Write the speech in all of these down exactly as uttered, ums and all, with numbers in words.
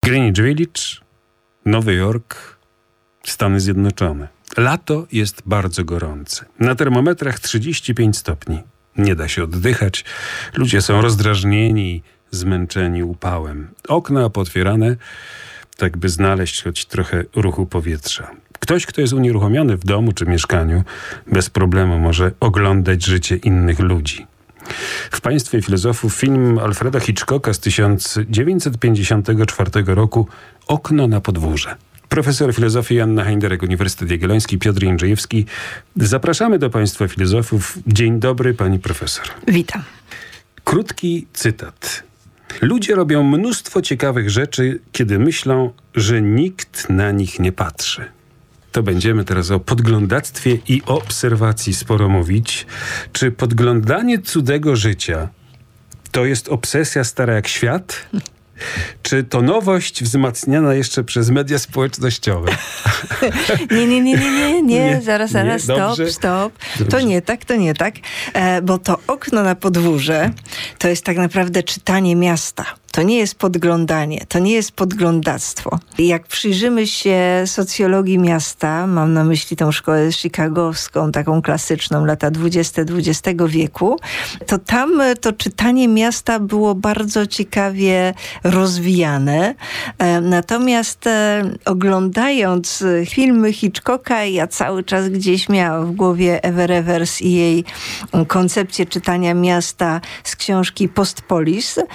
Greenwich Village, Nowy Jork, Stany Zjednoczone. Lato jest bardzo gorące. Na termometrach trzydzieści pięć stopni. Nie da się oddychać. Ludzie są rozdrażnieni, zmęczeni upałem. Okna potwierane, tak by znaleźć choć trochę ruchu powietrza. Ktoś, kto jest unieruchomiony w domu czy mieszkaniu, bez problemu może oglądać życie innych ludzi. W Państwie filozofów film Alfreda Hitchcocka z tysiąc dziewięćset pięćdziesiątego czwartego roku Okno na podwórze. Profesor filozofii Joanna Heinderek, Uniwersytet Jagielloński, Piotr Jędrzejewski. Zapraszamy do Państwa filozofów. Dzień dobry, pani profesor. Witam. Krótki cytat. Ludzie robią mnóstwo ciekawych rzeczy, kiedy myślą, że nikt na nich nie patrzy. To będziemy teraz o podglądactwie i obserwacji sporo mówić. Czy podglądanie cudzego życia to jest obsesja stara jak świat? Czy to nowość wzmacniana jeszcze przez media społecznościowe? Nie, nie, nie, nie, nie, nie. Nie, zaraz, zaraz, nie, stop, dobrze. stop. Dobrze. To nie tak, to nie tak. E, bo to okno na podwórze to jest tak naprawdę czytanie miasta. To nie jest podglądanie, to nie jest podglądactwo. Jak przyjrzymy się socjologii miasta, mam na myśli tą szkołę chicagowską, taką klasyczną, lata dwudzieste dwudziestego wieku, to tam to czytanie miasta było bardzo ciekawie rozwijane. E, natomiast e, oglądając filmy Hitchcocka, ja cały czas gdzieś miałam w głowie Ever Evers i jej koncepcję czytania miasta z książki Postpolis. E,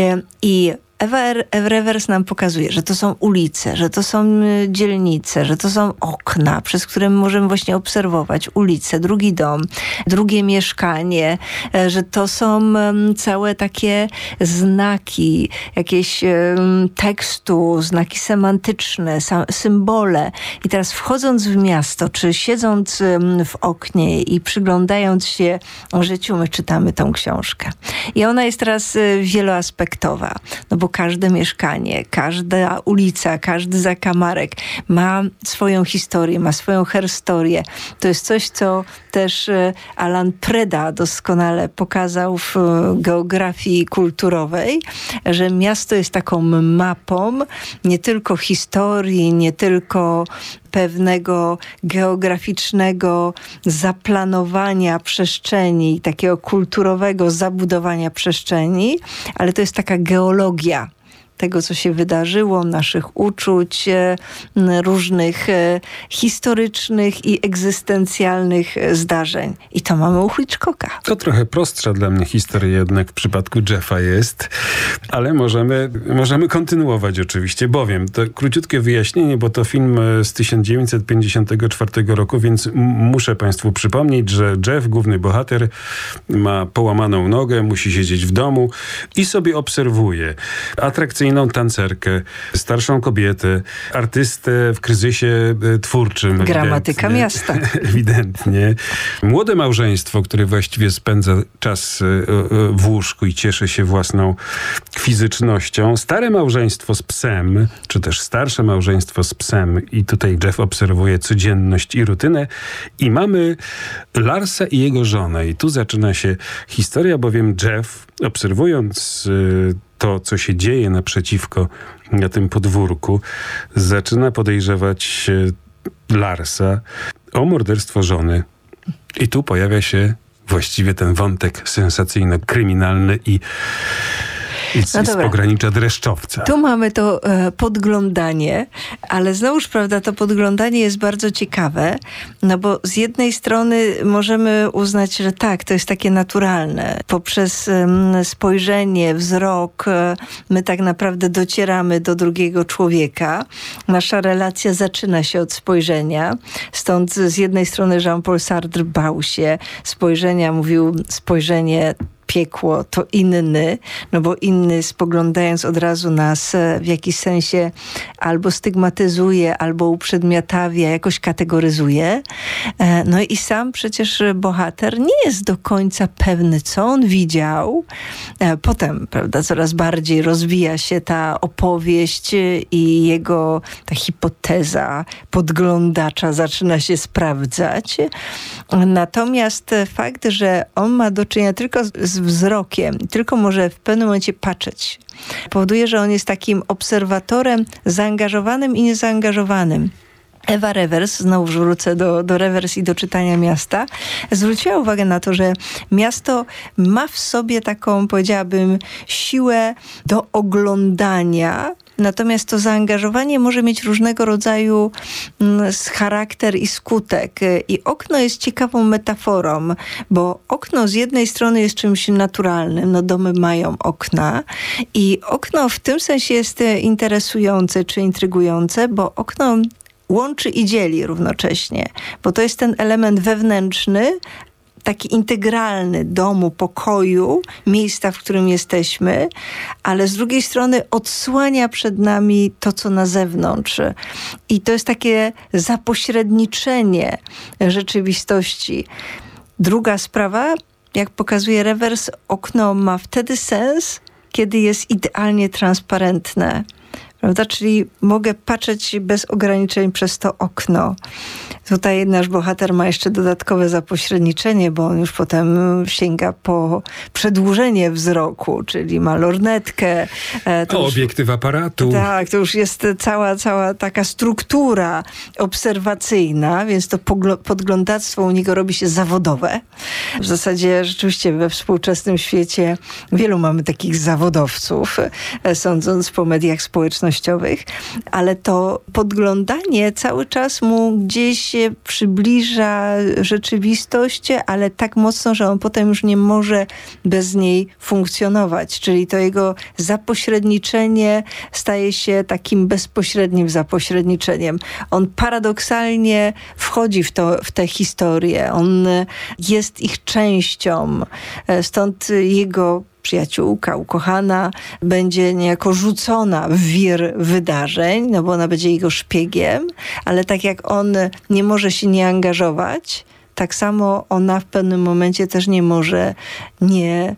I Ever, Ever Evers nam pokazuje, że to są ulice, że to są dzielnice, że to są okna, przez które możemy właśnie obserwować ulicę, drugi dom, drugie mieszkanie, że to są całe takie znaki, jakieś tekstu, znaki semantyczne, symbole. I teraz wchodząc w miasto, czy siedząc w oknie i przyglądając się życiu, my czytamy tą książkę. I ona jest teraz wieloaspektowa, no bo każde mieszkanie, każda ulica, każdy zakamarek ma swoją historię, ma swoją herstorię. To jest coś, co też Alan Preda doskonale pokazał w geografii kulturowej, że miasto jest taką mapą nie tylko historii, nie tylko pewnego geograficznego zaplanowania przestrzeni, takiego kulturowego zabudowania przestrzeni, ale to jest taka geologia tego, co się wydarzyło, naszych uczuć, różnych historycznych i egzystencjalnych zdarzeń. I to mamy u Hitchcocka. To trochę prostsza dla mnie historia jednak w przypadku Jeffa jest, ale możemy, możemy kontynuować oczywiście, bowiem to króciutkie wyjaśnienie, bo to film z tysiąc dziewięćset pięćdziesiątego czwartego roku, więc m- muszę Państwu przypomnieć, że Jeff, główny bohater, ma połamaną nogę, musi siedzieć w domu i sobie obserwuje atrakcyjną tancerkę, starszą kobietę, artystę w kryzysie twórczym. Gramatyka miasta. Ewidentnie. Młode małżeństwo, które właściwie spędza czas w łóżku i cieszy się własną fizycznością. Stare małżeństwo z psem, czy też starsze małżeństwo z psem. I tutaj Jeff obserwuje codzienność i rutynę. I mamy Larsa i jego żonę. I tu zaczyna się historia, bowiem Jeff, obserwując to, co się dzieje naprzeciwko na tym podwórku, zaczyna podejrzewać Larsa o morderstwo żony. I tu pojawia się właściwie ten wątek sensacyjno-kryminalny i I z, no z pogranicza dreszczowca. Tu mamy to e, podglądanie, ale znowuż, prawda, to podglądanie jest bardzo ciekawe, no bo z jednej strony możemy uznać, że tak, to jest takie naturalne. Poprzez e, spojrzenie, wzrok, e, my tak naprawdę docieramy do drugiego człowieka. Nasza relacja zaczyna się od spojrzenia. Stąd z jednej strony Jean-Paul Sartre bał się spojrzenia, mówił spojrzenie piekło to inny, no bo inny spoglądając od razu nas w jakiś sensie albo stygmatyzuje, albo uprzedmiotawia, jakoś kategoryzuje. No i sam przecież bohater nie jest do końca pewny, co on widział. Potem, prawda, coraz bardziej rozwija się ta opowieść i jego ta hipoteza podglądacza zaczyna się sprawdzać. Natomiast fakt, że on ma do czynienia tylko z wzrokiem, tylko może w pewnym momencie patrzeć. Powoduje, że on jest takim obserwatorem zaangażowanym i niezaangażowanym. Ewa Rewers, znowu wrócę do, do Rewers i do czytania miasta, zwróciła uwagę na to, że miasto ma w sobie taką, powiedziałabym, siłę do oglądania. Natomiast to zaangażowanie może mieć różnego rodzaju mm, charakter i skutek. I okno jest ciekawą metaforą, bo okno z jednej strony jest czymś naturalnym, no domy mają okna i okno w tym sensie jest interesujące czy intrygujące, bo okno łączy i dzieli równocześnie, bo to jest ten element wewnętrzny, taki integralny domu, pokoju, miejsca, w którym jesteśmy, ale z drugiej strony odsłania przed nami to, co na zewnątrz. I to jest takie zapośredniczenie rzeczywistości. Druga sprawa, jak pokazuje Rewers, okno ma wtedy sens, kiedy jest idealnie transparentne. Prawda? Czyli mogę patrzeć bez ograniczeń przez to okno. Tutaj nasz bohater ma jeszcze dodatkowe zapośredniczenie, bo on już potem sięga po przedłużenie wzroku, czyli ma lornetkę. To o, już, obiektyw aparatu. Tak, to już jest cała, cała taka struktura obserwacyjna, więc to podglądactwo u niego robi się zawodowe. W zasadzie rzeczywiście we współczesnym świecie wielu mamy takich zawodowców, sądząc po mediach społecznościowych, ale to podglądanie cały czas mu gdzieś przybliża rzeczywistość, ale tak mocno, że on potem już nie może bez niej funkcjonować. Czyli to jego zapośredniczenie staje się takim bezpośrednim zapośredniczeniem. On paradoksalnie wchodzi w, to, w tę historię. On jest ich częścią. Stąd jego przyjaciółka, ukochana, będzie niejako rzucona w wir wydarzeń, no bo ona będzie jego szpiegiem, ale tak jak on nie może się nie angażować, tak samo ona w pewnym momencie też nie może nie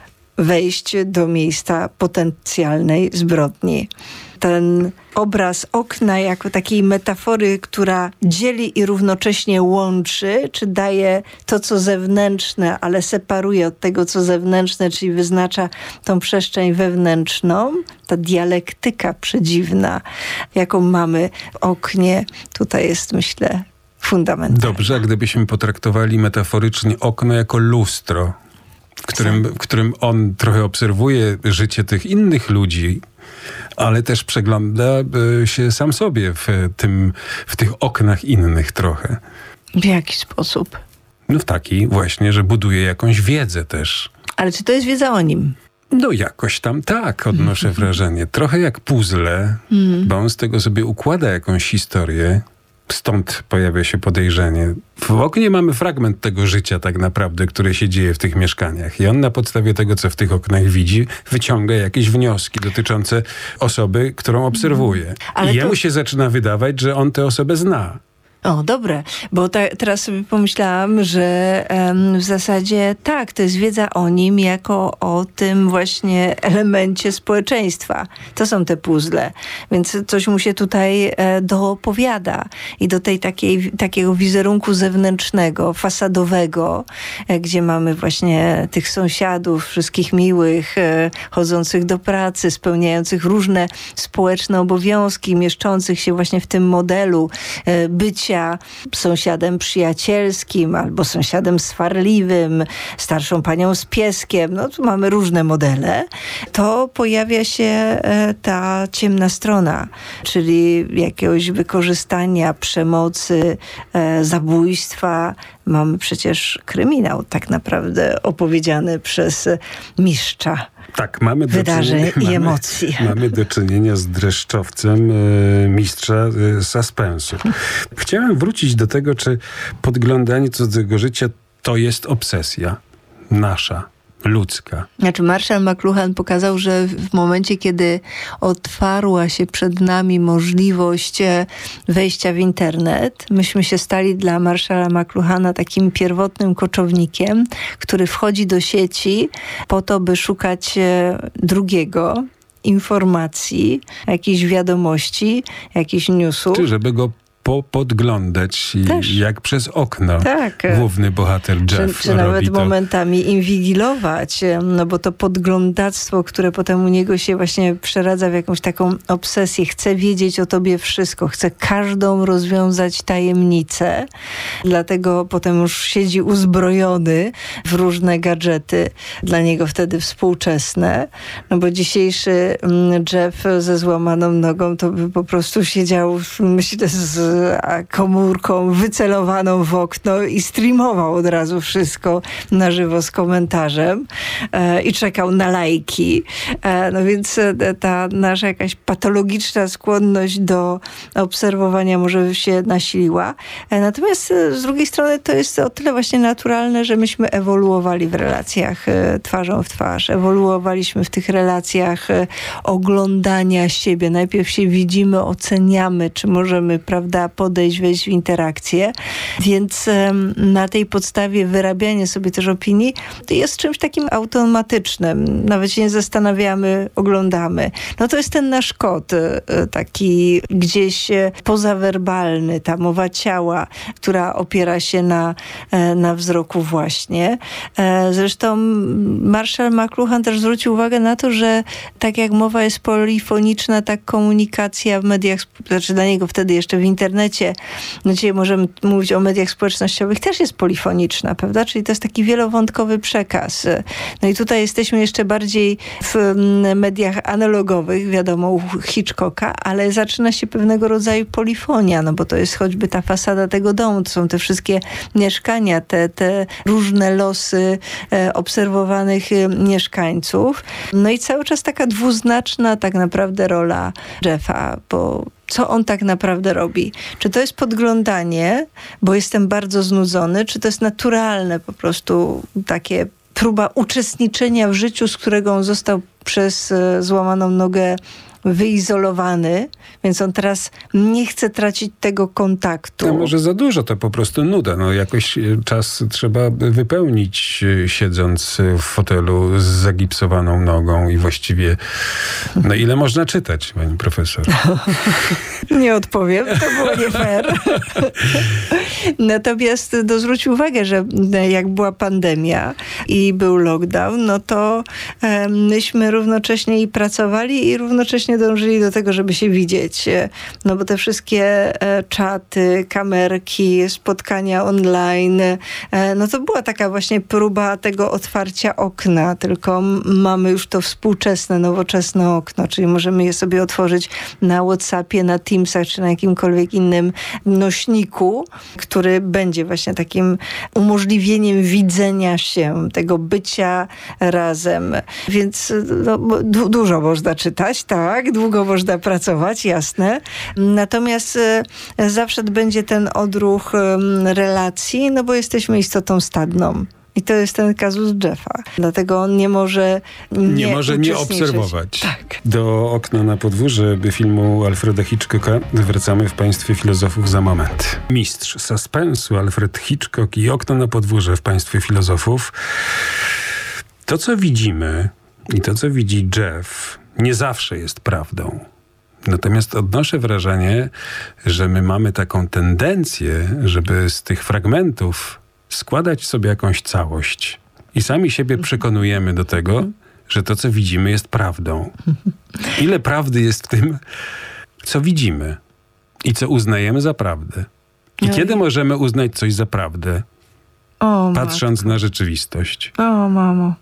wejść do miejsca potencjalnej zbrodni. Ten obraz okna jako takiej metafory, która dzieli i równocześnie łączy, czy daje to, co zewnętrzne, ale separuje od tego, co zewnętrzne, czyli wyznacza tą przestrzeń wewnętrzną, ta dialektyka przedziwna, jaką mamy w oknie, tutaj jest, myślę, fundamentalna. Dobrze, a gdybyśmy potraktowali metaforycznie okno jako lustro, w którym, w którym on trochę obserwuje życie tych innych ludzi, ale też przegląda się sam sobie w, tym, w tych oknach innych trochę. W jaki sposób? No w taki właśnie, że buduje jakąś wiedzę też. Ale czy to jest wiedza o nim? No jakoś tam tak, odnoszę wrażenie. Trochę jak puzzle, mm. bo on z tego sobie układa jakąś historię. Stąd pojawia się podejrzenie. W oknie mamy fragment tego życia tak naprawdę, które się dzieje w tych mieszkaniach. I on na podstawie tego, co w tych oknach widzi, wyciąga jakieś wnioski dotyczące osoby, którą obserwuje. Ale I jemu to... się zaczyna wydawać, że on tę osobę zna. O, dobre, bo ta, teraz sobie pomyślałam, że um, w zasadzie tak, to jest wiedza o nim jako o tym właśnie elemencie społeczeństwa. To są te puzzle, więc coś mu się tutaj e, doopowiada i do tej takiej, takiego wizerunku zewnętrznego, fasadowego, e, gdzie mamy właśnie tych sąsiadów, wszystkich miłych, e, chodzących do pracy, spełniających różne społeczne obowiązki, mieszczących się właśnie w tym modelu e, bycia sąsiadem przyjacielskim albo sąsiadem swarliwym, starszą panią z pieskiem, no tu mamy różne modele, to pojawia się e, ta ciemna strona, czyli jakiegoś wykorzystania, przemocy, e, zabójstwa. Mamy przecież kryminał tak naprawdę opowiedziany przez mistrza. Tak, mamy do wydarzeń czynienia, i mamy, emocji. Mamy do czynienia z dreszczowcem e, mistrza e, suspensu. Chciałem wrócić do tego, czy podglądanie cudzego życia to jest obsesja nasza, ludzka. Znaczy Marshall McLuhan pokazał, że w momencie, kiedy otwarła się przed nami możliwość wejścia w internet, myśmy się stali dla Marshalla McLuhana takim pierwotnym koczownikiem, który wchodzi do sieci po to, by szukać drugiego, informacji, jakichś wiadomości, jakichś newsów. Czy żeby go popodglądać, Też. jak przez okno Tak. główny bohater Jeff Czy, czy nawet robi to. momentami inwigilować, no bo to podglądactwo, które potem u niego się właśnie przeradza w jakąś taką obsesję. Chce wiedzieć o tobie wszystko, chce każdą rozwiązać tajemnicę. Dlatego potem już siedzi uzbrojony w różne gadżety, dla niego wtedy współczesne. No bo dzisiejszy Jeff ze złamaną nogą to by po prostu siedział, myślę, z komórką wycelowaną w okno i streamował od razu wszystko na żywo z komentarzem e, i czekał na lajki. E, no więc e, ta nasza jakaś patologiczna skłonność do obserwowania może się nasiliła. E, natomiast e, z drugiej strony to jest o tyle właśnie naturalne, że myśmy ewoluowali w relacjach e, twarzą w twarz. Ewoluowaliśmy w tych relacjach e, oglądania siebie. Najpierw się widzimy, oceniamy, czy możemy, prawda, podejść, wejść w interakcję. Więc um, na tej podstawie wyrabianie sobie też opinii to jest czymś takim automatycznym. Nawet się nie zastanawiamy, oglądamy. No to jest ten nasz kod, taki gdzieś pozawerbalny, ta mowa ciała, która opiera się na, na wzroku właśnie. Zresztą Marshall McLuhan też zwrócił uwagę na to, że tak jak mowa jest polifoniczna, tak komunikacja w mediach, znaczy dla niego wtedy jeszcze w internecie, no dzisiaj możemy mówić o mediach społecznościowych, też jest polifoniczna, prawda? Czyli to jest taki wielowątkowy przekaz. No i tutaj jesteśmy jeszcze bardziej w mediach analogowych, wiadomo, u Hitchcocka, ale zaczyna się pewnego rodzaju polifonia, no bo to jest choćby ta fasada tego domu, to są te wszystkie mieszkania, te, te różne losy e, obserwowanych e, mieszkańców. No i cały czas taka dwuznaczna tak naprawdę rola Jeffa, bo co on tak naprawdę robi? Czy to jest podglądanie, bo jestem bardzo znudzony, czy to jest naturalne po prostu takie próba uczestniczenia w życiu, z którego on został przez e, złamaną nogę wyizolowany, więc on teraz nie chce tracić tego kontaktu. A może za dużo, to po prostu nuda. No jakoś czas trzeba wypełnić, siedząc w fotelu z zagipsowaną nogą i właściwie, no ile można czytać, pani profesor? Nie odpowiem, to było nie fair. Natomiast no, zwróć uwagę, że jak była pandemia i był lockdown, no to e, myśmy równocześnie i pracowali i równocześnie dążyli do tego, żeby się widzieć. No bo te wszystkie e, czaty, kamerki, spotkania online, e, no to była taka właśnie próba tego otwarcia okna, tylko mamy już to współczesne, nowoczesne okno, czyli możemy je sobie otworzyć na WhatsAppie, na Teamsach, czy na jakimkolwiek innym nośniku, który będzie właśnie takim umożliwieniem widzenia się, tego bycia razem. Więc no, du- dużo można czytać, tak, długo można pracować, jasne. Natomiast e, zawsze będzie ten odruch e, relacji, no bo jesteśmy istotą stadną. I to jest ten kazus Jeffa. Dlatego on nie może nie, nie może nie obserwować. Tak. Do okna na podwórze filmu Alfreda Hitchcocka wracamy w Państwie Filozofów za moment. Mistrz suspensu Alfred Hitchcock i okno na podwórze w Państwie Filozofów. To, co widzimy i to, co widzi Jeff, nie zawsze jest prawdą. Natomiast odnoszę wrażenie, że my mamy taką tendencję, żeby z tych fragmentów składać sobie jakąś całość. I sami siebie przekonujemy do tego, że to, co widzimy, jest prawdą. Ile prawdy jest w tym, co widzimy i co uznajemy za prawdę? I No kiedy i... możemy uznać coś za prawdę? O, patrząc matko. na rzeczywistość. O, mamo.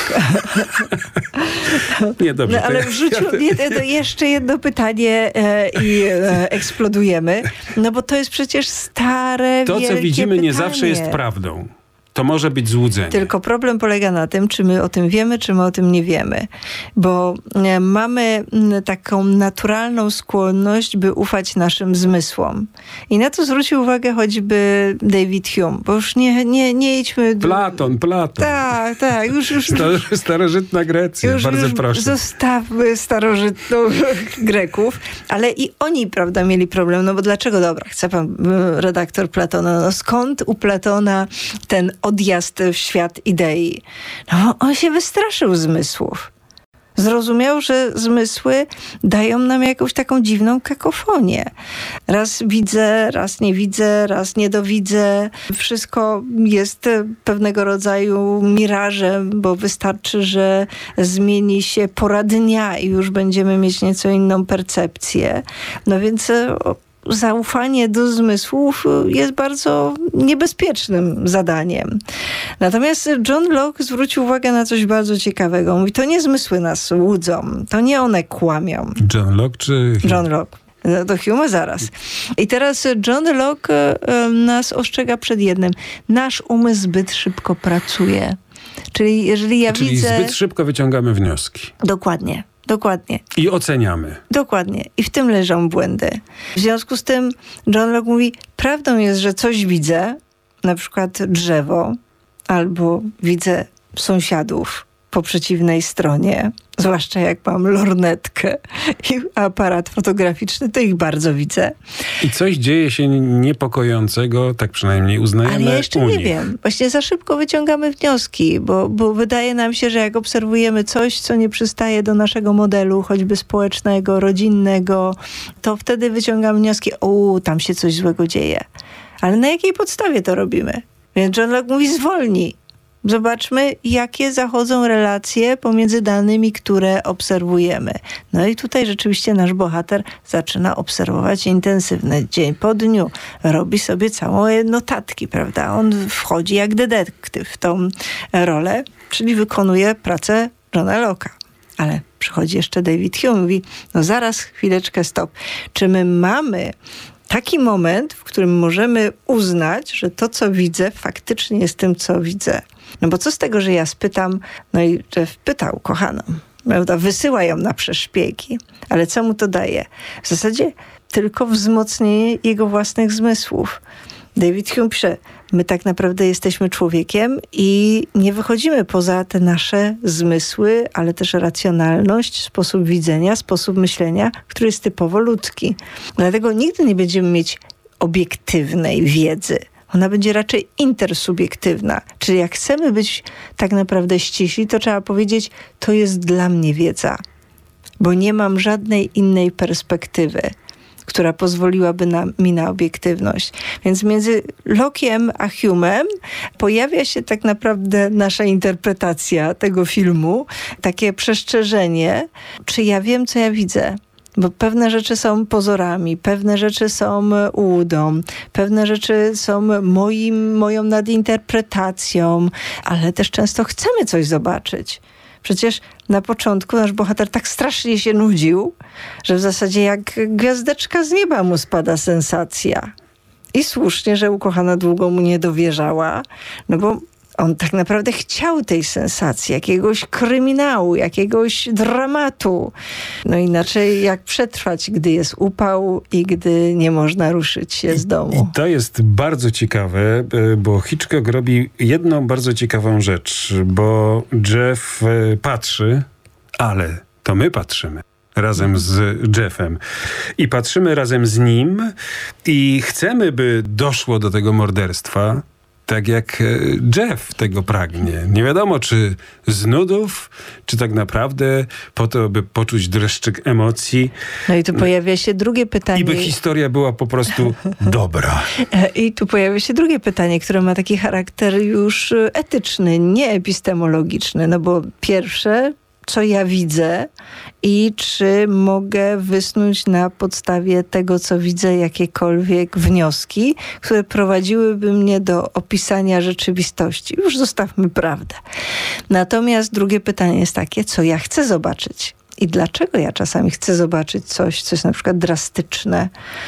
Nie, dobrze. No, ale wrzucił mnie to jeszcze jedno pytanie e, i e, eksplodujemy. No bo to jest przecież stare, To, co widzimy, pytanie. nie zawsze jest prawdą. To może być złudzenie. Tylko problem polega na tym, czy my o tym wiemy, czy my o tym nie wiemy. Bo e, mamy m, taką naturalną skłonność, by ufać naszym zmysłom. I na to zwrócił uwagę choćby David Hume. Bo już nie, nie, nie idźmy... Platon, Platon. Tak, tak. Już, już, Star- starożytna Grecja, już, bardzo już proszę. Zostawmy starożytną Greków, ale i oni, prawda, mieli problem. No bo dlaczego? Dobra, chce pan redaktor Platona. No skąd u Platona ten odjazd w świat idei? No on się wystraszył zmysłów. Zrozumiał, że zmysły dają nam jakąś taką dziwną kakofonię. Raz widzę, raz nie widzę, raz niedowidzę. Wszystko jest pewnego rodzaju mirażem, bo wystarczy, że zmieni się pora dnia i już będziemy mieć nieco inną percepcję. No więc zaufanie do zmysłów jest bardzo niebezpiecznym zadaniem. Natomiast John Locke zwrócił uwagę na coś bardzo ciekawego. Mówi, to nie zmysły nas łudzą, to nie one kłamią. John Locke czy... John Locke. No to Hume zaraz. I teraz John Locke nas ostrzega przed jednym. Nasz umysł zbyt szybko pracuje. Czyli jeżeli ja Czyli widzę... zbyt szybko wyciągamy wnioski. Dokładnie. Dokładnie. I oceniamy. Dokładnie. I w tym leżą błędy. W związku z tym John Locke mówi, prawdą jest, że coś widzę, na przykład drzewo, albo widzę sąsiadów po przeciwnej stronie, zwłaszcza jak mam lornetkę i aparat fotograficzny, to ich bardzo widzę. I coś dzieje się niepokojącego, tak przynajmniej uznajemy. Ale ja jeszcze u nie nich. wiem. Właśnie za szybko wyciągamy wnioski, bo, bo wydaje nam się, że jak obserwujemy coś, co nie przystaje do naszego modelu, choćby społecznego, rodzinnego, to wtedy wyciągamy wnioski, o, tam się coś złego dzieje. Ale na jakiej podstawie to robimy? Więc John Locke mówi, zwolnij. Zobaczmy, jakie zachodzą relacje pomiędzy danymi, które obserwujemy. No i tutaj rzeczywiście nasz bohater zaczyna obserwować intensywnie, dzień po dniu. Robi sobie całe notatki, prawda? On wchodzi jak detektyw w tą rolę, czyli wykonuje pracę Johna Locke'a. Ale przychodzi jeszcze David Hume i mówi, no zaraz, chwileczkę, stop. Czy my mamy taki moment, w którym możemy uznać, że to, co widzę, faktycznie jest tym, co widzę? No bo co z tego, że ja spytam, no i Jeff pytał kochaną, prawda, wysyła ją na przeszpiegi, ale co mu to daje? W zasadzie tylko wzmocnienie jego własnych zmysłów. David Hume pisze, my tak naprawdę jesteśmy człowiekiem i nie wychodzimy poza te nasze zmysły, ale też racjonalność, sposób widzenia, sposób myślenia, który jest typowo ludzki. Dlatego nigdy nie będziemy mieć obiektywnej wiedzy. Ona będzie raczej intersubiektywna. Czyli jak chcemy być tak naprawdę ściśli, to trzeba powiedzieć, to jest dla mnie wiedza, bo nie mam żadnej innej perspektywy, która pozwoliłaby na, mi na obiektywność. Więc między Locke'iem a Hume'em pojawia się tak naprawdę nasza interpretacja tego filmu, takie przestrzeżenie, czy ja wiem, co ja widzę. Bo pewne rzeczy są pozorami, pewne rzeczy są ułudą, pewne rzeczy są moim, moją nadinterpretacją, ale też często chcemy coś zobaczyć. Przecież na początku nasz bohater tak strasznie się nudził, że w zasadzie jak gwiazdeczka z nieba mu spada sensacja. I słusznie, że ukochana długo mu nie dowierzała, no bo on tak naprawdę chciał tej sensacji, jakiegoś kryminału, jakiegoś dramatu. No inaczej jak przetrwać, gdy jest upał i gdy nie można ruszyć się z domu. I to jest bardzo ciekawe, bo Hitchcock robi jedną bardzo ciekawą rzecz, bo Jeff patrzy, ale to my patrzymy razem z Jeffem. I patrzymy razem z nim i chcemy, by doszło do tego morderstwa, tak jak Jeff tego pragnie. Nie wiadomo, czy z nudów, czy tak naprawdę po to, by poczuć dreszczyk emocji. No i tu pojawia się drugie pytanie. I by historia była po prostu dobra. I tu pojawia się drugie pytanie, które ma taki charakter już etyczny, nie epistemologiczny. No bo pierwsze, co ja widzę i czy mogę wysnuć na podstawie tego, co widzę, jakiekolwiek wnioski, które prowadziłyby mnie do opisania rzeczywistości. Już zostawmy prawdę. Natomiast drugie pytanie jest takie, co ja chcę zobaczyć i dlaczego ja czasami chcę zobaczyć coś, co jest na przykład drastyczne.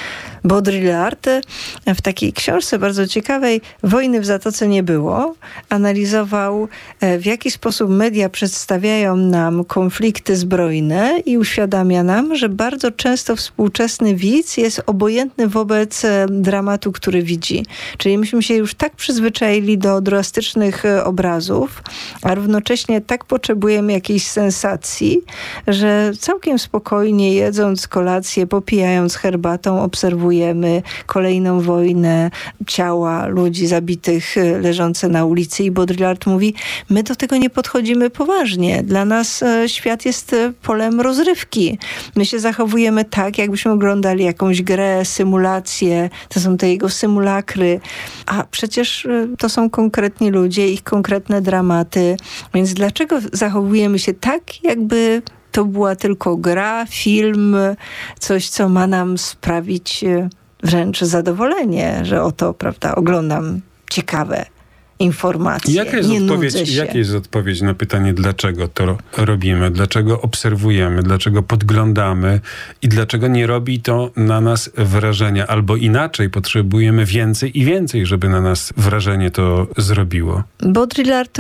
Baudrillard w takiej książce bardzo ciekawej Wojny w Zatoce nie było, analizował, w jaki sposób media przedstawiają nam konflikty zbrojne i uświadamia nam, że bardzo często współczesny widz jest obojętny wobec dramatu, który widzi. Czyli myśmy się już tak przyzwyczaili do drastycznych obrazów, a równocześnie tak potrzebujemy jakiejś sensacji, że całkiem spokojnie jedząc kolację, popijając herbatą, obserwujemy obserwujemy kolejną wojnę, ciała ludzi zabitych leżące na ulicy i Baudrillard mówi, my do tego nie podchodzimy poważnie. Dla nas świat jest polem rozrywki. My się zachowujemy tak, jakbyśmy oglądali jakąś grę, symulację, to są te jego symulakry, a przecież to są konkretni ludzie, ich konkretne dramaty, więc dlaczego zachowujemy się tak, jakby to była tylko gra, film, coś, co ma nam sprawić wręcz zadowolenie, że oto, prawda, oglądam ciekawe informacje. Jaka jest, nie odpowiedź, jaka jest odpowiedź na pytanie, dlaczego to robimy, dlaczego obserwujemy, dlaczego podglądamy i dlaczego nie robi to na nas wrażenia? Albo inaczej, potrzebujemy więcej i więcej, żeby na nas wrażenie to zrobiło. Baudrillard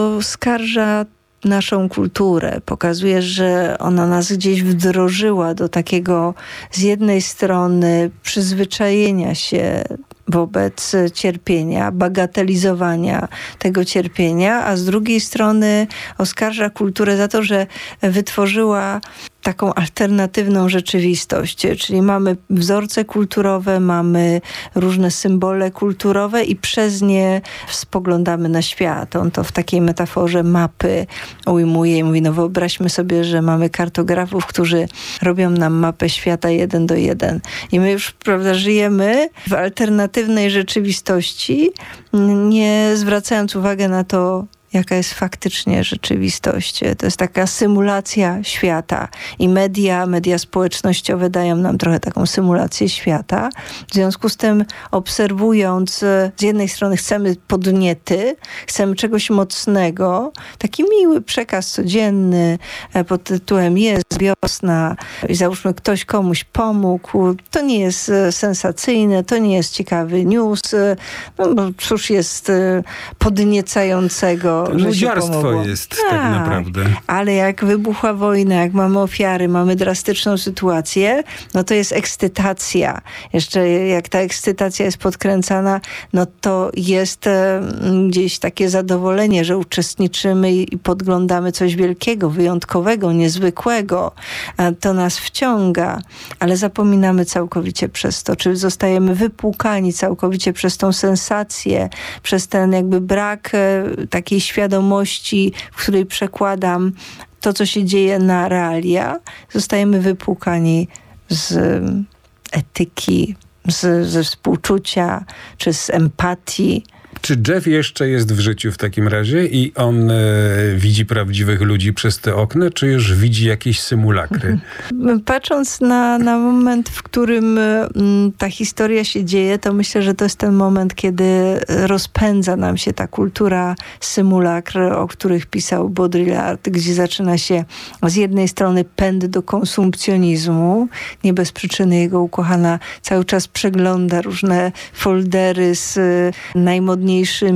oskarża naszą kulturę. Pokazuje, że ona nas gdzieś wdrożyła do takiego z jednej strony przyzwyczajenia się wobec cierpienia, bagatelizowania tego cierpienia, a z drugiej strony oskarża kulturę za to, że wytworzyła taką alternatywną rzeczywistość, czyli mamy wzorce kulturowe, mamy różne symbole kulturowe i przez nie spoglądamy na świat. On to w takiej metaforze mapy ujmuje i mówi, no wyobraźmy sobie, że mamy kartografów, którzy robią nam mapę świata jeden do jeden. I my już, prawda, żyjemy w alternatywnej rzeczywistości, nie zwracając uwagi na to, jaka jest faktycznie rzeczywistość. To jest taka symulacja świata i media, media społecznościowe dają nam trochę taką symulację świata. W związku z tym, obserwując, z jednej strony chcemy podniety, chcemy czegoś mocnego, taki miły przekaz codzienny pod tytułem jest wiosna i załóżmy ktoś komuś pomógł, to nie jest sensacyjne, to nie jest ciekawy news, no bo cóż jest podniecającego, to że nudziarstwo jest tak, tak naprawdę. Ale jak wybuchła wojna, jak mamy ofiary, mamy drastyczną sytuację, no to jest ekscytacja. Jeszcze jak ta ekscytacja jest podkręcana, no to jest e, gdzieś takie zadowolenie, że uczestniczymy i, i podglądamy coś wielkiego, wyjątkowego, niezwykłego. E, to nas wciąga, ale zapominamy całkowicie przez to, czy zostajemy wypłukani całkowicie przez tą sensację, przez ten jakby brak e, takiej świadomości, w której przekładam to, co się dzieje na realia, zostajemy wypłukani z etyki, z, ze współczucia, czy z empatii. Czy Jeff jeszcze jest w życiu w takim razie i on e, widzi prawdziwych ludzi przez te okna, czy już widzi jakieś symulakry? Patrząc na, na moment, w którym m, ta historia się dzieje, to myślę, że to jest ten moment, kiedy rozpędza nam się ta kultura symulakr, o których pisał Baudrillard, gdzie zaczyna się z jednej strony pęd do konsumpcjonizmu. Nie bez przyczyny jego ukochana cały czas przegląda różne foldery z najmodniejszymi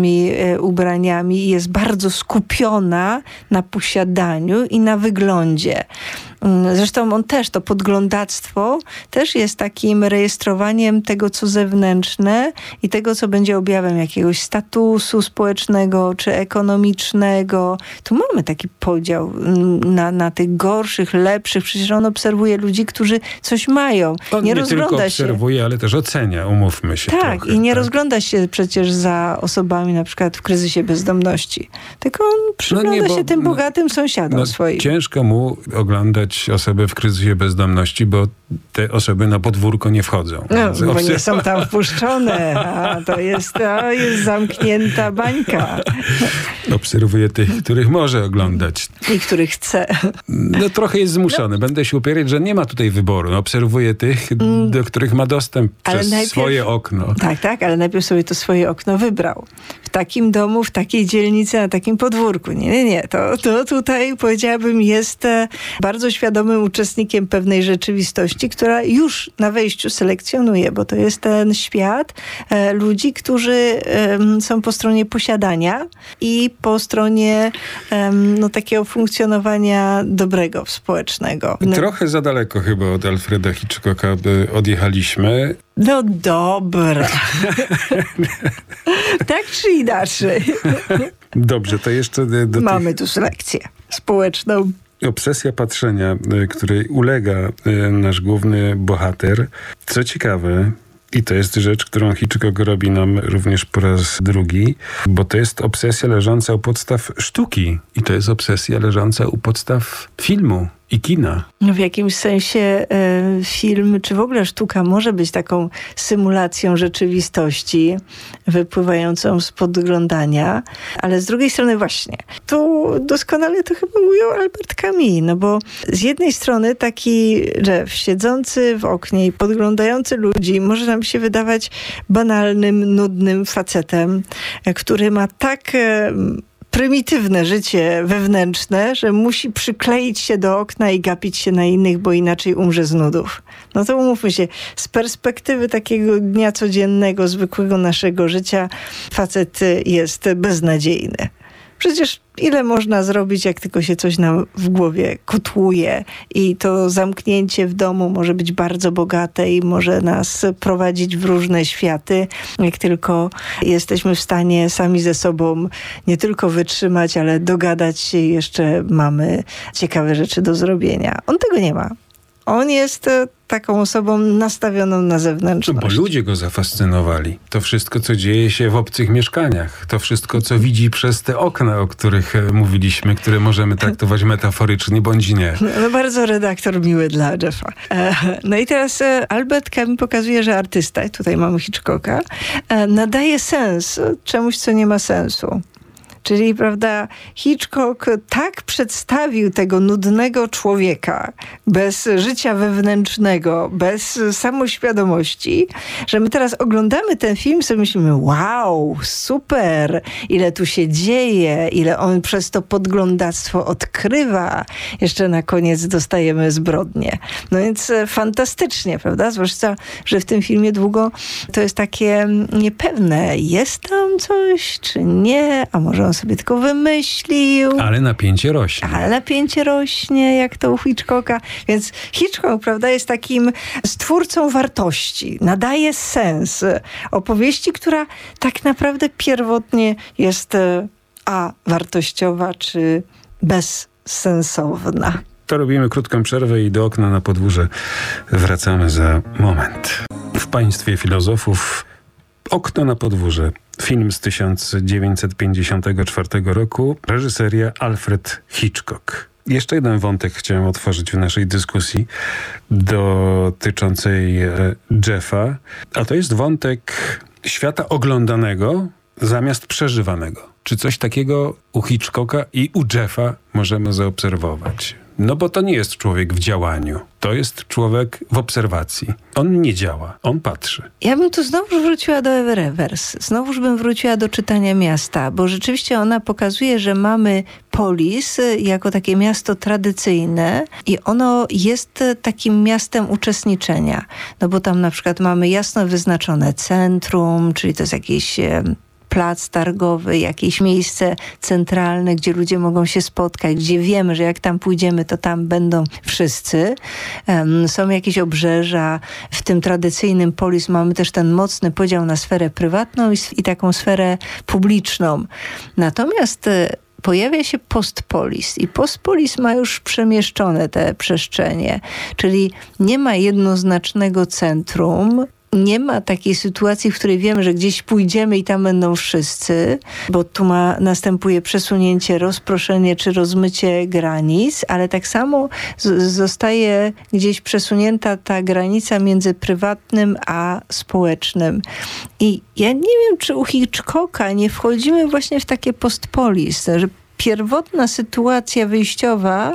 ubraniami i jest bardzo skupiona na posiadaniu i na wyglądzie. Zresztą on też, to podglądactwo też jest takim rejestrowaniem tego, co zewnętrzne i tego, co będzie objawem jakiegoś statusu społecznego czy ekonomicznego. Tu mamy taki podział na, na tych gorszych, lepszych. Przecież on obserwuje ludzi, którzy coś mają. On nie, nie tylko obserwuje, się, ale też ocenia, umówmy się. Tak, trochę, i nie tak? rozgląda się przecież za osobami na przykład w kryzysie bezdomności. Tylko on przygląda no nie, bo, się tym bogatym no, sąsiadom no, swoim. Ciężko mu oglądać osoby w kryzysie bezdomności, bo te osoby na podwórko nie wchodzą. No, bo nie są tam wpuszczone, a to jest, to jest zamknięta bańka. Obserwuję tych, których może oglądać. I których chce. No trochę jest zmuszony. No. Będę się upierać, że nie ma tutaj wyboru. No, obserwuję tych, do których ma dostęp ale przez najpierw, swoje okno. Tak, tak, ale najpierw sobie to swoje okno wybrał. W takim domu, w takiej dzielnicy, na takim podwórku. Nie, nie, nie. To, to tutaj, powiedziałabym, jest bardzo świadomym uczestnikiem pewnej rzeczywistości, która już na wejściu selekcjonuje, bo to jest ten świat e, ludzi, którzy e, są po stronie posiadania i po stronie e, no, takiego funkcjonowania dobrego, społecznego. No. Trochę za daleko chyba od Alfreda Hitchcocka odjechaliśmy. No dobra. Tak czy inaczej. Dobrze, to jeszcze... Do Mamy tych... tu selekcję społeczną. obsesja patrzenia, której ulega nasz główny bohater. Co ciekawe, i to jest rzecz, którą Hitchcock robi nam również po raz drugi, bo to jest obsesja leżąca u podstaw sztuki i to jest obsesja leżąca u podstaw filmu i kina. W jakimś sensie e, film, czy w ogóle sztuka może być taką symulacją rzeczywistości wypływającą z podglądania, ale z drugiej strony właśnie, tu doskonale to chyba ujął Albert Camus, no bo z jednej strony taki Jeff siedzący w oknie i podglądający ludzi może nam się wydawać banalnym, nudnym facetem, który ma tak e, prymitywne życie wewnętrzne, że musi przykleić się do okna i gapić się na innych, bo inaczej umrze z nudów. No to umówmy się, z perspektywy takiego dnia codziennego, zwykłego naszego życia, facet jest beznadziejny. Przecież ile można zrobić, jak tylko się coś nam w głowie kotłuje i to zamknięcie w domu może być bardzo bogate i może nas prowadzić w różne światy, jak tylko jesteśmy w stanie sami ze sobą nie tylko wytrzymać, ale dogadać się i jeszcze mamy ciekawe rzeczy do zrobienia. On tego nie ma. On jest taką osobą nastawioną na zewnętrzność. Bo ludzie go zafascynowali. To wszystko, co dzieje się w obcych mieszkaniach. To wszystko, co widzi przez te okna, o których mówiliśmy, które możemy traktować metaforycznie, bądź nie. No bardzo redaktor miły dla Jeffa. No i teraz Albert Camus pokazuje, że artysta, tutaj mamy Hitchcocka, nadaje sens czemuś, co nie ma sensu. Czyli, prawda, Hitchcock tak przedstawił tego nudnego człowieka bez życia wewnętrznego, bez samoświadomości, że my teraz oglądamy ten film i sobie myślimy, wow, super, ile tu się dzieje, ile on przez to podglądactwo odkrywa. Jeszcze na koniec dostajemy zbrodnię. No więc fantastycznie, prawda? Zwłaszcza, że w tym filmie długo to jest takie niepewne. Jest tam coś, czy nie? A może on sobie tylko wymyślił. Ale napięcie rośnie. Ale napięcie rośnie, jak to u Hitchcocka. Więc Hitchcock, prawda, jest takim stwórcą wartości. Nadaje sens opowieści, która tak naprawdę pierwotnie jest a wartościowa, czy bezsensowna. To robimy krótką przerwę i do okna na podwórze wracamy za moment. W państwie filozofów Okno na podwórze. Film z tysiąc dziewięćset pięćdziesiątego czwartego roku. Reżyseria Alfred Hitchcock. Jeszcze jeden wątek chciałem otworzyć w naszej dyskusji dotyczącej Jeffa, a to jest wątek świata oglądanego zamiast przeżywanego. Czy coś takiego u Hitchcocka i u Jeffa możemy zaobserwować? No bo to nie jest człowiek w działaniu. To jest człowiek w obserwacji. On nie działa, on patrzy. Ja bym tu znowu wróciła do Ewy Revers. Znowuż bym wróciła do czytania miasta, bo rzeczywiście ona pokazuje, że mamy polis jako takie miasto tradycyjne i ono jest takim miastem uczestniczenia. No bo tam na przykład mamy jasno wyznaczone centrum, czyli to jest jakieś plac targowy, jakieś miejsce centralne, gdzie ludzie mogą się spotkać, gdzie wiemy, że jak tam pójdziemy, to tam będą wszyscy. Um, są jakieś obrzeża. W tym tradycyjnym polis mamy też ten mocny podział na sferę prywatną i, i taką sferę publiczną. Natomiast pojawia się postpolis i postpolis ma już przemieszczone te przestrzenie, czyli nie ma jednoznacznego centrum. Nie ma takiej sytuacji, w której wiemy, że gdzieś pójdziemy i tam będą wszyscy, bo tu ma, następuje przesunięcie, rozproszenie czy rozmycie granic, ale tak samo z, zostaje gdzieś przesunięta ta granica między prywatnym a społecznym. I ja nie wiem, czy u Hitchcocka nie wchodzimy właśnie w takie postpolis, że pierwotna sytuacja wyjściowa,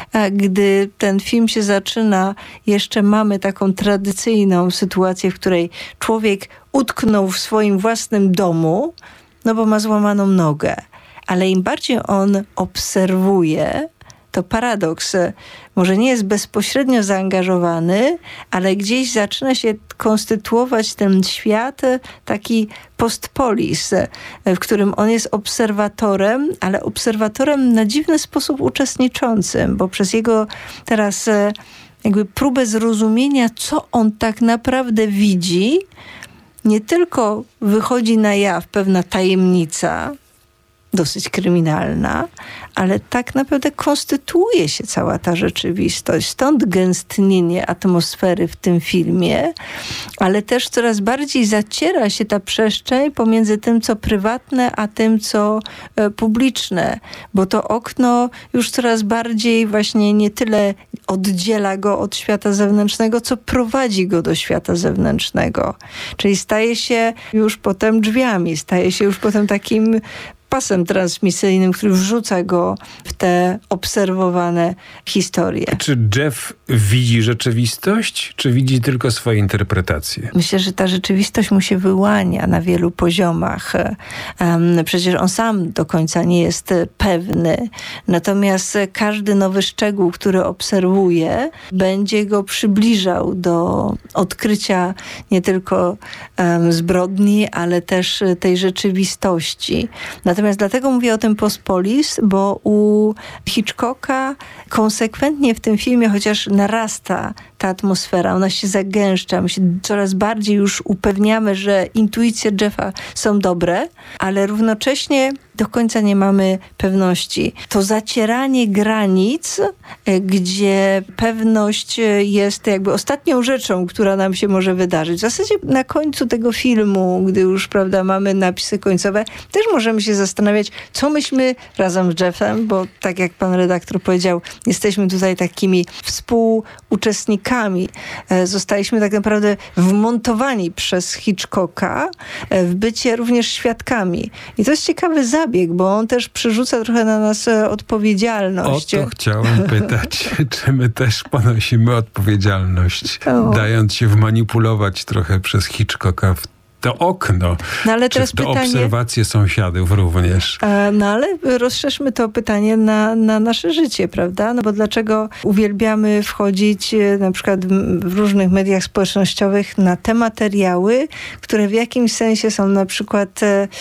gdy ten film się zaczyna, jeszcze mamy taką tradycyjną sytuację, w której człowiek utknął w swoim własnym domu, no bo ma złamaną nogę. Ale im bardziej on obserwuje, to paradoks, może nie jest bezpośrednio zaangażowany, ale gdzieś zaczyna się konstytuować ten świat, taki postpolis, w którym on jest obserwatorem, ale obserwatorem na dziwny sposób uczestniczącym, bo przez jego teraz jakby próbę zrozumienia, co on tak naprawdę widzi, nie tylko wychodzi na jaw pewna tajemnica, dosyć kryminalna, ale tak naprawdę konstytuuje się cała ta rzeczywistość. Stąd gęstnienie atmosfery w tym filmie, ale też coraz bardziej zaciera się ta przestrzeń pomiędzy tym, co prywatne, a tym, co e, publiczne. Bo to okno już coraz bardziej właśnie nie tyle oddziela go od świata zewnętrznego, co prowadzi go do świata zewnętrznego. Czyli staje się już potem drzwiami, staje się już potem takim pasem transmisyjnym, który wrzuca go w te obserwowane historie. Czy Jeff widzi rzeczywistość, czy widzi tylko swoje interpretacje? Myślę, że ta rzeczywistość mu się wyłania na wielu poziomach. Um, przecież on sam do końca nie jest pewny. Natomiast każdy nowy szczegół, który obserwuje, będzie go przybliżał do odkrycia nie tylko um, zbrodni, ale też tej rzeczywistości. Natomiast Natomiast dlatego mówię o tym Postpolis, bo u Hitchcocka konsekwentnie w tym filmie, chociaż narasta ta atmosfera, ona się zagęszcza, my się coraz bardziej już upewniamy, że intuicje Jeffa są dobre, ale równocześnie do końca nie mamy pewności. To zacieranie granic, gdzie pewność jest jakby ostatnią rzeczą, która nam się może wydarzyć. W zasadzie na końcu tego filmu, gdy już, prawda, mamy napisy końcowe, też możemy się zastanawiać, co myśmy razem z Jeffem, bo tak jak pan redaktor powiedział, jesteśmy tutaj takimi współuczestnikami. Zostaliśmy tak naprawdę wmontowani przez Hitchcocka w bycie również świadkami. I to jest ciekawy zabieg, bo on też przerzuca trochę na nas odpowiedzialność. O to chciałem pytać, czy my też ponosimy odpowiedzialność, o. dając się wmanipulować trochę przez Hitchcocka w to okno. No ale teraz czy to pytanie, obserwacje sąsiadów również? No ale rozszerzmy to pytanie na, na nasze życie, prawda? No bo dlaczego uwielbiamy wchodzić na przykład w różnych mediach społecznościowych na te materiały, które w jakimś sensie są na przykład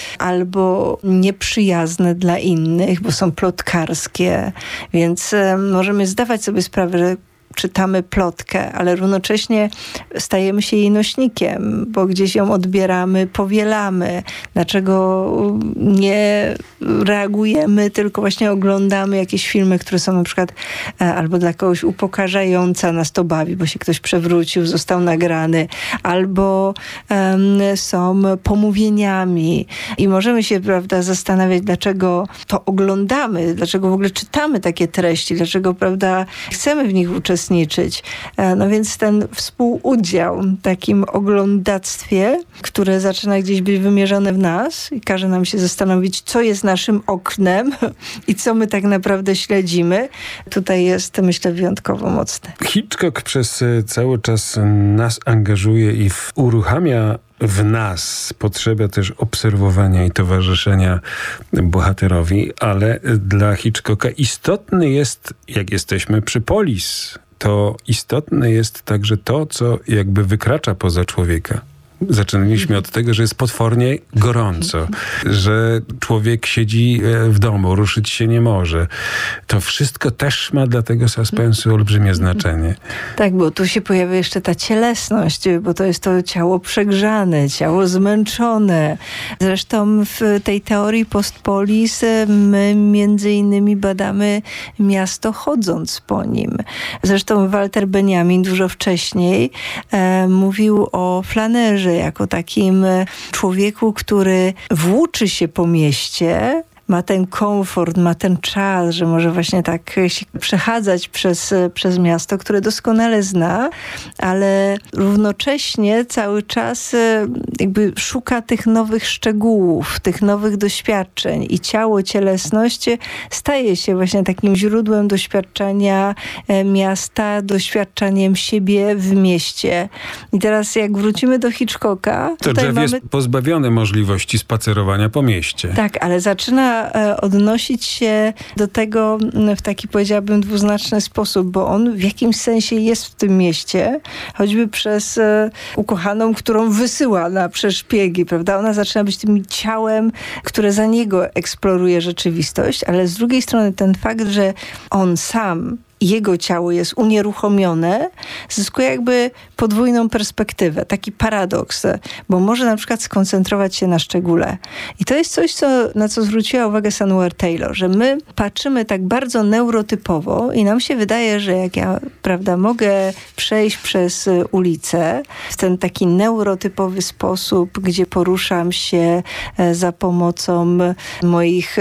albo nieprzyjazne dla innych, bo są plotkarskie, więc możemy zdawać sobie sprawę, że czytamy plotkę, ale równocześnie stajemy się jej nośnikiem, bo gdzieś ją odbieramy, powielamy. Dlaczego nie reagujemy, tylko właśnie oglądamy jakieś filmy, które są na przykład albo dla kogoś upokarzające, nas to bawi, bo się ktoś przewrócił, został nagrany, albo um, są pomówieniami i możemy się, prawda, zastanawiać, dlaczego to oglądamy, dlaczego w ogóle czytamy takie treści, dlaczego, prawda, chcemy w nich uczestniczyć. No więc ten współudział w takim oglądactwie, które zaczyna gdzieś być wymierzone w nas i każe nam się zastanowić, co jest naszym oknem i co my tak naprawdę śledzimy, tutaj jest, myślę, wyjątkowo mocne. Hitchcock przez cały czas nas angażuje i uruchamia w nas potrzebę też obserwowania i towarzyszenia bohaterowi, ale dla Hitchcocka istotny jest, jak jesteśmy przy Polis, to istotne jest także to, co jakby wykracza poza człowieka. Zaczynaliśmy od tego, że jest potwornie gorąco, że człowiek siedzi w domu, ruszyć się nie może. To wszystko też ma dla tego suspensu olbrzymie znaczenie. Tak, bo tu się pojawia jeszcze ta cielesność, bo to jest to ciało przegrzane, ciało zmęczone. Zresztą w tej teorii Postpolis my między innymi badamy miasto chodząc po nim. Zresztą Walter Benjamin dużo wcześniej e, mówił o flanerze, jako takim człowieku, który włóczy się po mieście, ma ten komfort, ma ten czas, że może właśnie tak się przechadzać przez, przez miasto, które doskonale zna, ale równocześnie cały czas jakby szuka tych nowych szczegółów, tych nowych doświadczeń i ciało, cielesność staje się właśnie takim źródłem doświadczenia miasta, doświadczeniem siebie w mieście. I teraz jak wrócimy do Hitchcocka... To Jeff mamy... jest pozbawiony możliwości spacerowania po mieście. Tak, ale zaczyna odnosić się do tego w taki, powiedziałabym, dwuznaczny sposób, bo on w jakimś sensie jest w tym mieście, choćby przez ukochaną, którą wysyła na przeszpiegi, prawda? Ona zaczyna być tym ciałem, które za niego eksploruje rzeczywistość, ale z drugiej strony ten fakt, że on sam jego ciało jest unieruchomione, zyskuje jakby podwójną perspektywę, taki paradoks, bo może na przykład skoncentrować się na szczególe. I to jest coś, co, na co zwróciła uwagę Samuel Taylor, że my patrzymy tak bardzo neurotypowo i nam się wydaje, że jak ja, prawda, mogę przejść przez ulicę w ten taki neurotypowy sposób, gdzie poruszam się za pomocą moich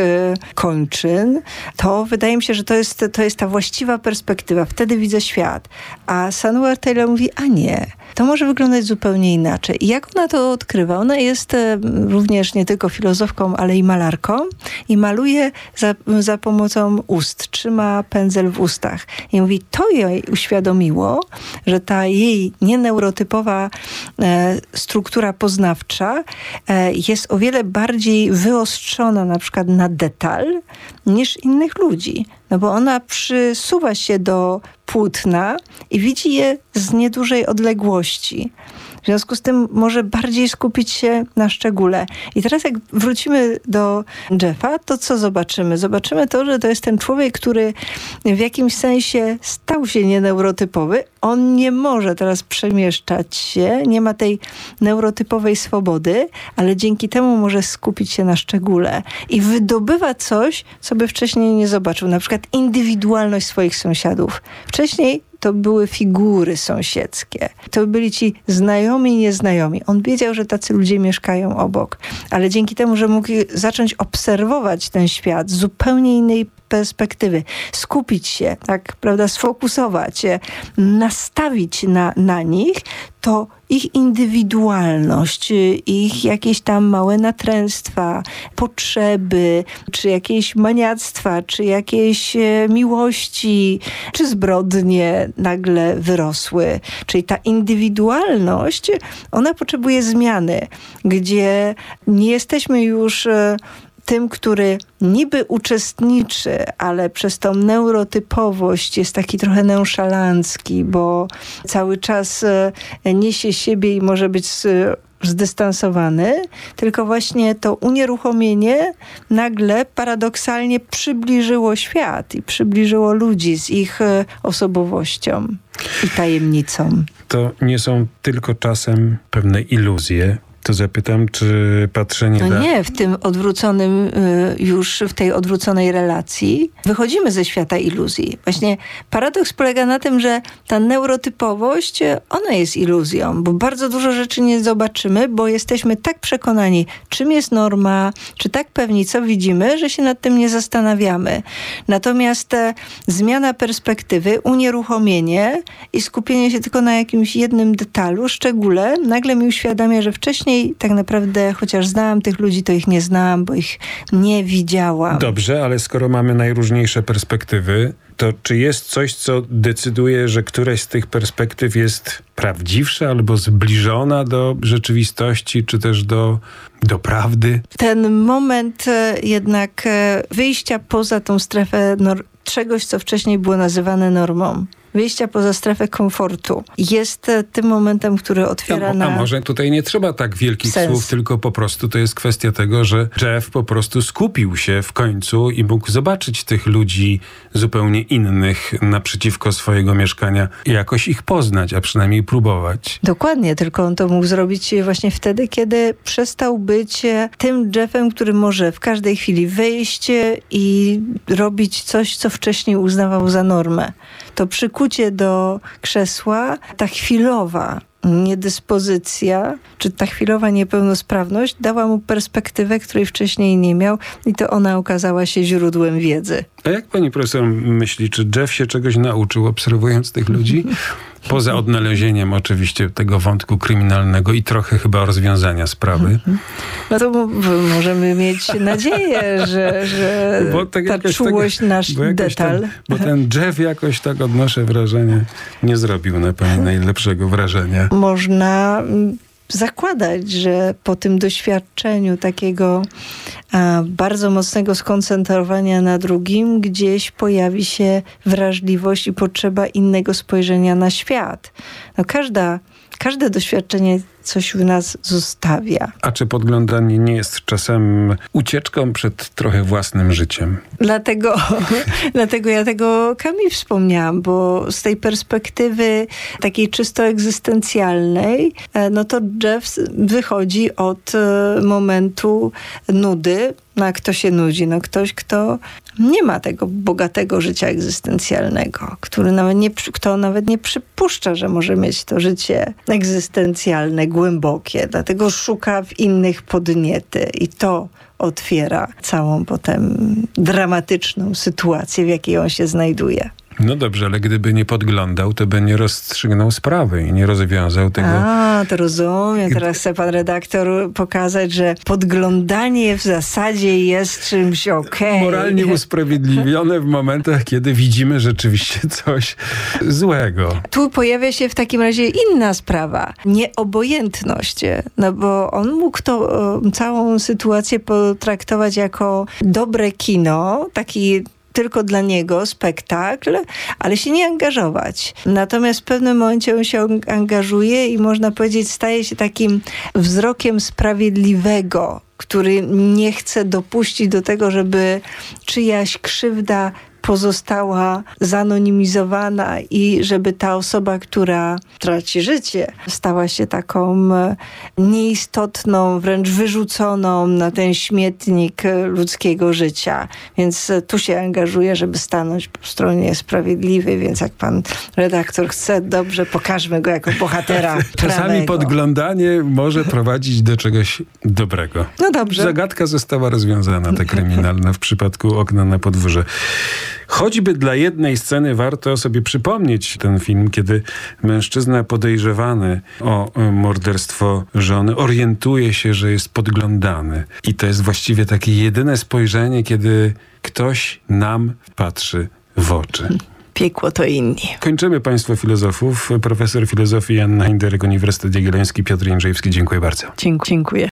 kończyn, to wydaje mi się, że to jest, to jest ta właściwa perspektywa. Wtedy widzę świat. A Samuel Taylor mówi, a nie, to może wyglądać zupełnie inaczej. I jak ona to odkrywa? Ona jest również nie tylko filozofką, ale i malarką i maluje za, za pomocą ust. Trzyma pędzel w ustach. I mówi, to jej uświadomiło, że ta jej nieneurotypowa e, struktura poznawcza e, jest o wiele bardziej wyostrzona na przykład na detal niż innych ludzi. No bo ona przysuwa się do płótna i widzi je z niedużej odległości. W związku z tym może bardziej skupić się na szczególe. I teraz jak wrócimy do Jeffa, to co zobaczymy? Zobaczymy to, że to jest ten człowiek, który w jakimś sensie stał się nieneurotypowy. On nie może teraz przemieszczać się, nie ma tej neurotypowej swobody, ale dzięki temu może skupić się na szczególe. I wydobywa coś, co by wcześniej nie zobaczył. Na przykład indywidualność swoich sąsiadów. Wcześniej to były figury sąsiedzkie. To byli ci znajomi i nieznajomi. On wiedział, że tacy ludzie mieszkają obok. Ale dzięki temu, że mógł zacząć obserwować ten świat z zupełnie innej perspektywy, skupić się, tak, prawda, sfokusować się, nastawić na, na nich, to ich indywidualność, ich jakieś tam małe natręctwa, potrzeby, czy jakieś maniactwa, czy jakieś miłości, czy zbrodnie nagle wyrosły. Czyli ta indywidualność, ona potrzebuje zmiany, gdzie nie jesteśmy już tym, który niby uczestniczy, ale przez tą neurotypowość jest taki trochę nonszalancki, bo cały czas niesie siebie i może być zdystansowany, tylko właśnie to unieruchomienie nagle paradoksalnie przybliżyło świat i przybliżyło ludzi z ich osobowością i tajemnicą. To nie są tylko czasem pewne iluzje. To zapytam, czy patrzenie... No da... nie, w tym odwróconym, już w tej odwróconej relacji wychodzimy ze świata iluzji. Właśnie paradoks polega na tym, że ta neurotypowość, ona jest iluzją, bo bardzo dużo rzeczy nie zobaczymy, bo jesteśmy tak przekonani, czym jest norma, czy tak pewni, co widzimy, że się nad tym nie zastanawiamy. Natomiast zmiana perspektywy, unieruchomienie i skupienie się tylko na jakimś jednym detalu, szczególe, nagle mi uświadamia, że wcześniej tak naprawdę, chociaż znałam tych ludzi, to ich nie znałam, bo ich nie widziałam. Dobrze, ale skoro mamy najróżniejsze perspektywy, to czy jest coś, co decyduje, że któraś z tych perspektyw jest prawdziwsza albo zbliżona do rzeczywistości, czy też do, do prawdy? Ten moment jednak wyjścia poza tą strefę nor- czegoś, co wcześniej było nazywane normą. Wyjścia poza strefę komfortu jest tym momentem, który otwiera a, na... A może tutaj nie trzeba tak wielkich sens. słów, tylko po prostu to jest kwestia tego, że Jeff po prostu skupił się w końcu i mógł zobaczyć tych ludzi zupełnie innych naprzeciwko swojego mieszkania i jakoś ich poznać, a przynajmniej próbować. Dokładnie, tylko on to mógł zrobić właśnie wtedy, kiedy przestał być tym Jeffem, który może w każdej chwili wyjść i robić coś, co wcześniej uznawał za normę. To przykucie do krzesła, ta chwilowa niedyspozycja, czy ta chwilowa niepełnosprawność dała mu perspektywę, której wcześniej nie miał i to ona okazała się źródłem wiedzy. A jak pani profesor myśli, czy Jeff się czegoś nauczył, obserwując tych ludzi? Poza odnalezieniem oczywiście tego wątku kryminalnego i trochę chyba rozwiązania sprawy. No to m- możemy mieć nadzieję, że, że tak ta czułość, tak, nasz detal. Ten, bo ten Jeff jakoś tak, odnoszę wrażenie, nie zrobił na pani najlepszego wrażenia. Można zakładać, że po tym doświadczeniu takiego a, bardzo mocnego skoncentrowania na drugim, gdzieś pojawi się wrażliwość i potrzeba innego spojrzenia na świat. No każda, każde doświadczenie coś w nas zostawia. A czy podglądanie nie jest czasem ucieczką przed trochę własnym życiem? Dlatego, dlatego ja tego Camille wspomniałam, bo z tej perspektywy takiej czysto egzystencjalnej, no to Jeff wychodzi od momentu nudy. No a kto się nudzi? No ktoś, kto nie ma tego bogatego życia egzystencjalnego, który nawet nie, kto nawet nie przypuszcza, że może mieć to życie egzystencjalne, głębokie. Dlatego szuka w innych podniety i to otwiera całą potem dramatyczną sytuację, w jakiej on się znajduje. No dobrze, ale gdyby nie podglądał, to by nie rozstrzygnął sprawy i nie rozwiązał tego. A, to rozumiem. Teraz chce pan redaktor pokazać, że podglądanie w zasadzie jest czymś okej. Okay. Moralnie usprawiedliwione w momentach, kiedy widzimy rzeczywiście coś złego. Tu pojawia się w takim razie inna sprawa. Nieobojętność. No bo on mógł to, całą sytuację potraktować jako dobre kino, taki tylko dla niego spektakl, ale się nie angażować. Natomiast w pewnym momencie on się angażuje i można powiedzieć staje się takim wzrokiem sprawiedliwego, który nie chce dopuścić do tego, żeby czyjaś krzywda pozostała zanonimizowana i żeby ta osoba, która traci życie, stała się taką nieistotną, wręcz wyrzuconą na ten śmietnik ludzkiego życia. Więc tu się angażuję, żeby stanąć po stronie sprawiedliwej, więc jak pan redaktor chce, dobrze, pokażmy go jako bohatera Czasami prawego. Podglądanie może prowadzić do czegoś dobrego. No dobrze. Zagadka została rozwiązana, ta kryminalna, w przypadku Okna na podwórze. Choćby dla jednej sceny warto sobie przypomnieć ten film, kiedy mężczyzna podejrzewany o morderstwo żony orientuje się, że jest podglądany. I to jest właściwie takie jedyne spojrzenie, kiedy ktoś nam patrzy w oczy. Piekło to inni. Kończymy Państwo Filozofów. Profesor filozofii Anna Hinderek, Uniwersytet Jagielloński, Piotr Jędrzejewski. Dziękuję bardzo. Dziękuję.